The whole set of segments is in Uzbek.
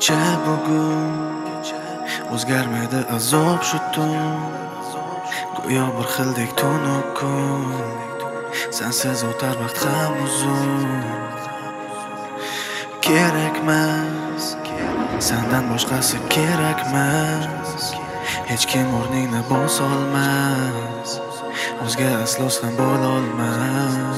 Kecha bugun o'zgarmaydi azob shu tun, go'yo bir xildek tunu kun. Sensiz o'tar vaqt ham uzun. Kerakmas, sendan boshqasi kerakmas. Hech kim o'rningni bosolmas, o'zga aslo sen bo'lolmas.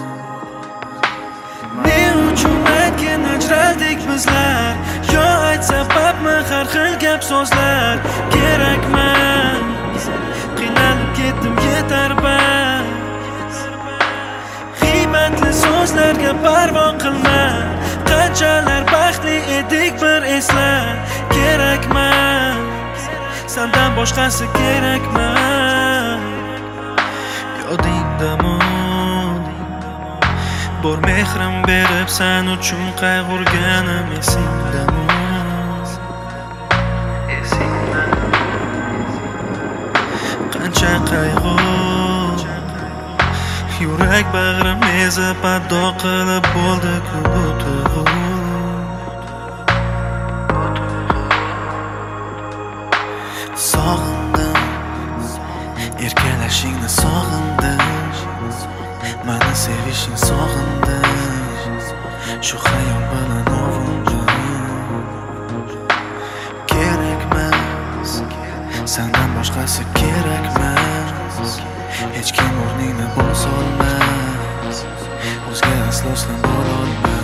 Ne uchun aytgin ajraldik bizlar, yo aytsa sababmi har xil gap so'zlar. Kerakmas, qiynalib ketdim yetar bas. G'iybatli so'zlarga parvo qilma, qanchalar baxtli edik bir esla. Kerakmas, sendan boshqasi kerakmas. Yodingdami bor mehrim berib sen uchun qayg'urganim esingdami? Qancha qayg'u yurak bag'rim ezib ado qilib bo'ldi-ku bu tuyg'u. Sog'indim, erkalashingni sog'indim, meni sevishing sog'indim, shu xayol bilan ovundim. Kerakmas, sendan boshqasi kerakmas. Hech kim o'rningni bosolmas, o'zga aslo sen bo'lolmas.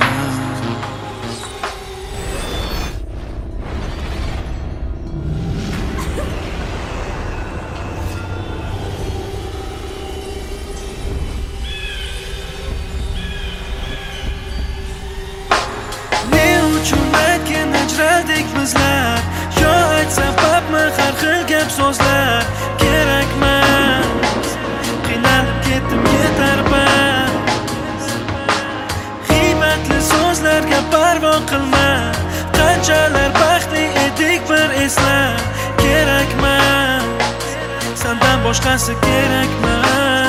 Ajraldik bizlar, yo aytsa sababmi har xil gap so'zlar. Kerakmas, qiynalib ketdim yetar bas. G'iybatli so'zlarga parvo qilma, qanchalar baxtli edik bir esla. Kerakmas, sendan boshqasi kerakmas.